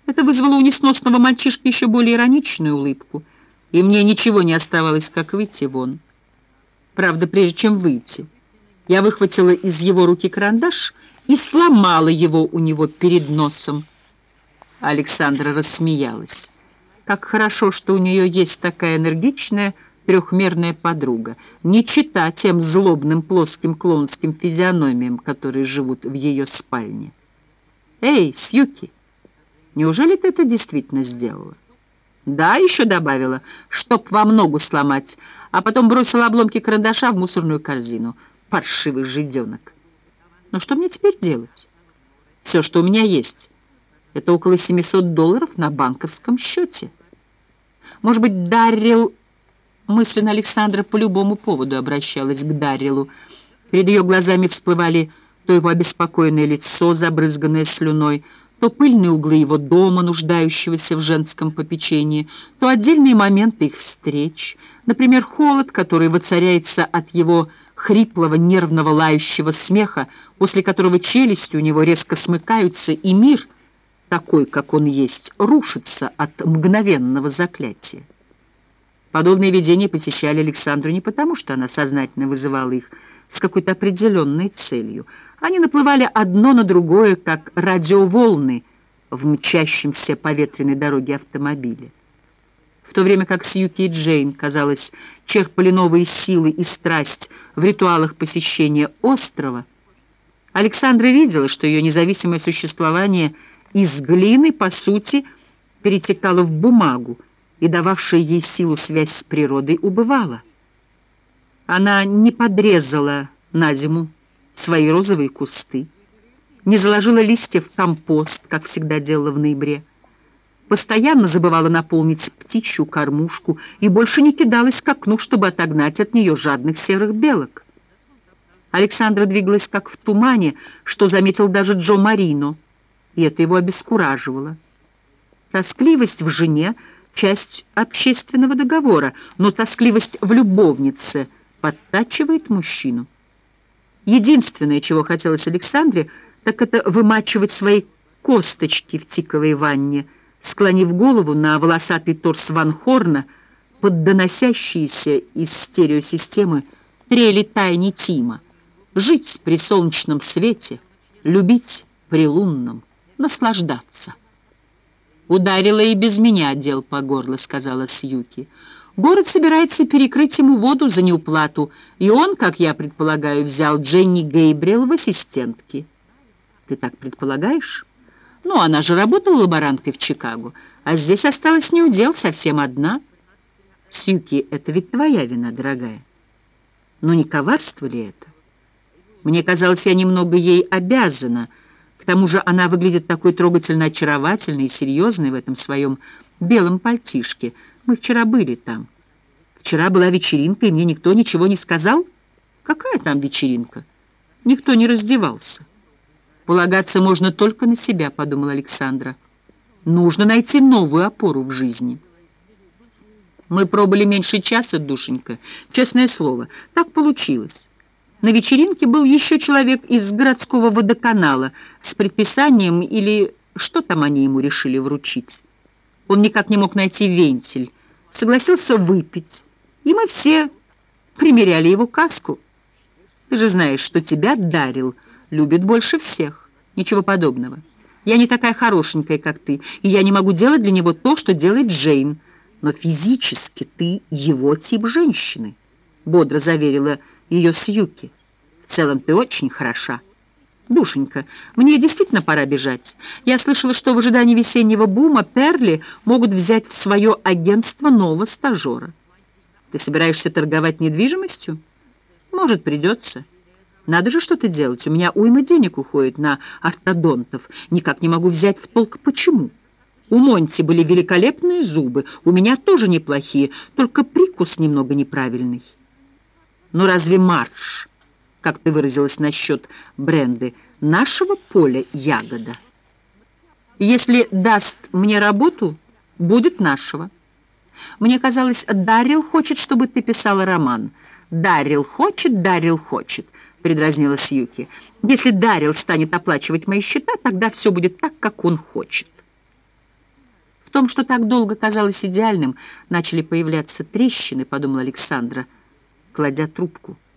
Это вызвало у несносного мальчишки еще более ироничную улыбку, и мне ничего не оставалось, как выйти вон. Правда, прежде чем выйти, я выхватила из его руки карандаш и сломала его у него перед носом. Александра рассмеялась. Как хорошо, что у нее есть такая энергичная трехмерная подруга, не чита тем злобным плоским клоунским физиономиям, которые живут в ее спальне. «Эй, Сьюки, неужели ты это действительно сделала?» «Да», — еще добавила, «чтоб вам ногу сломать», а потом бросила обломки карандаша в мусорную корзину. Паршивый жиденок. Но что мне теперь делать? Все, что у меня есть, это около $700 на банковском счете. Может быть, Даррелл... Мысленно Александра по любому поводу обращалась к Дарреллу. Перед ее глазами всплывали то его обеспокоенное лицо, забрызганное слюной, то пыльные углы его дома, нуждающегося в женском попечении, то отдельные моменты их встреч, например, холод, который воцаряется от его хриплого, нервного, лающего смеха, после которого челюсти у него резко смыкаются, и мир, такой, как он есть, рушится от мгновенного заклятия. Подобные видения посещали Александру не потому, что она сознательно вызывала их с какой-то определенной целью. Они наплывали одно на другое, как радиоволны в мчащемся по ветреной дороге автомобиля. В то время как Сьюки и Джейн, казалось, черпали новые силы и страсть в ритуалах посещения острова, Александра видела, что ее независимое существование из глины, по сути, перетекало в бумагу, и дававшая ей силу связь с природой убывала. Она не подрезала на зиму свои розовые кусты, не заложила листья в компост, как всегда делала в ноябре, постоянно забывала наполнить птичью кормушку и больше не кидалась к окну, чтобы отогнать от нее жадных серых белок. Александра двигалась как в тумане, что заметил даже Джо Марино, и это его обескураживало. Тоскливость в жене — часть общественного договора, но тоскливость в любовнице подтачивает мужчину. Единственное, чего хотелось Александре, так это вымачивать свои косточки в тиковой ванне, склонив голову на волосатый торс Ван Хорна под доносящиеся из стереосистемы трели Тайни Тима, жить при солнечном свете, любить при лунном, наслаждаться. «Ударила и без меня дел по горло», — сказала Сьюки. «Город собирается перекрыть ему воду за неуплату, и он, как я предполагаю, взял Дженни Гейбриэл в ассистентки». «Ты так предполагаешь? Ну, она же работала лаборанткой в Чикаго, а здесь осталась неудел, совсем одна». «Сьюки, это ведь твоя вина, дорогая. Но не коварство ли это? Мне казалось, я немного ей обязана». К тому же она выглядит такой трогательно очаровательной и серьезной в этом своем белом пальтишке. Мы вчера были там. Вчера была вечеринка, и мне никто ничего не сказал. Какая там вечеринка? Никто не раздевался. Полагаться можно только на себя, подумала Александра. Нужно найти новую опору в жизни. Мы пробыли меньше часа, душенька. Честное слово, так получилось. На вечеринке был еще человек из городского водоканала с предписанием или что там они ему решили вручить. Он никак не мог найти вентиль, согласился выпить, и мы все примеряли его каску. Ты же знаешь, что тебя Даррелл любит больше всех. Ничего подобного. Я не такая хорошенькая, как ты, и я не могу делать для него то, что делает Джейн, но физически ты его тип женщины. Бодро заверила ее Сьюки. «В целом ты очень хороша. Душенька, мне действительно пора бежать. Я слышала, что в ожидании весеннего бума Перли могут взять в свое агентство нового стажера. Ты собираешься торговать недвижимостью? Может, придется. Надо же что-то делать. У меня уйма денег уходит на ортодонтов. Никак не могу взять в толк, почему. У Монти были великолепные зубы, у меня тоже неплохие, только прикус немного неправильный». «Ну разве Мардж, как ты выразилась насчет Бренды, нашего поля ягода? Если даст мне работу, будет нашего. Мне казалось, Даррелл хочет, чтобы ты писала роман». Даррелл хочет», — предразнила Сьюки. «Если Даррелл станет оплачивать мои счета, тогда все будет так, как он хочет». том, что так долго казалось идеальным, начали появляться трещины, подумала Александра, кладя трубку.